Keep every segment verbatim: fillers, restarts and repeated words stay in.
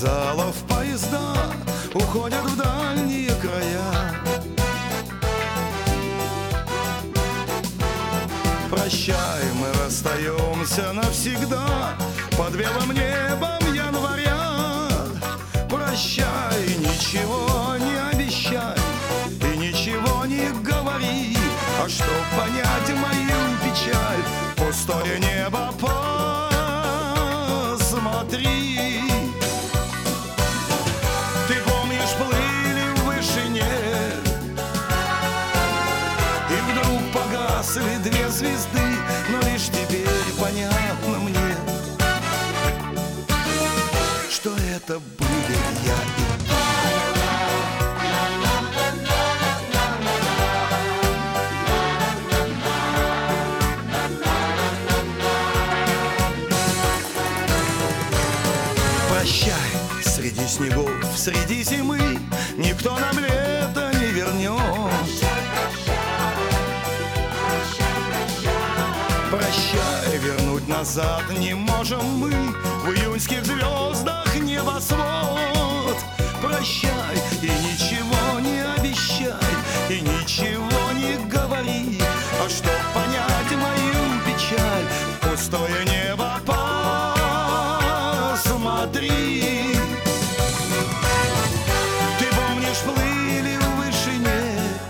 вокзалов поезда уходят в дальние края. Прощай, мы расстаемся навсегда под белым небом января. Прощай, ничего не обещай и ничего не говори, а чтоб понять мою печаль, пустое небо посмотри. Ты помнишь, плыли в вышине, и вдруг погасли две звезды, но лишь теперь понятно мне, что это были я и ты. Прощай, среди снегов, среди зимы никто нам лето не вернет. Прощай, вернуть назад не можем мы в июньских звездах небосвод. Прощай и ничего не обещай и ничего не говори, а чтоб понять мою печаль, пустое небо посмотри. Ты помнишь, плыли в вышине,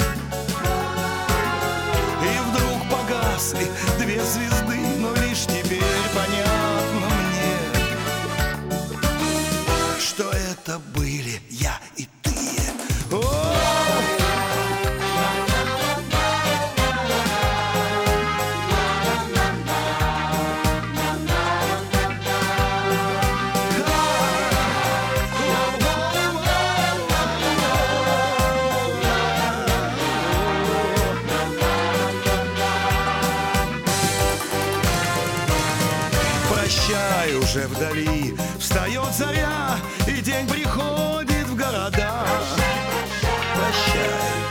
и вдруг погасли две звезды, но лишь теперь понятно мне, что это были я и ты. О! Прощай, уже вдали встает заря, и день приходит в города. Прощай,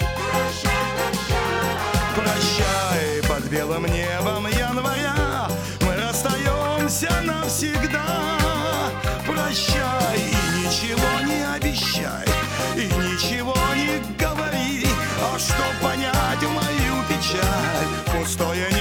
прощай, под белым небом января мы расстаемся навсегда. Прощай и ничего не обещай и ничего не говори, а чтоб понять мою печаль, пустое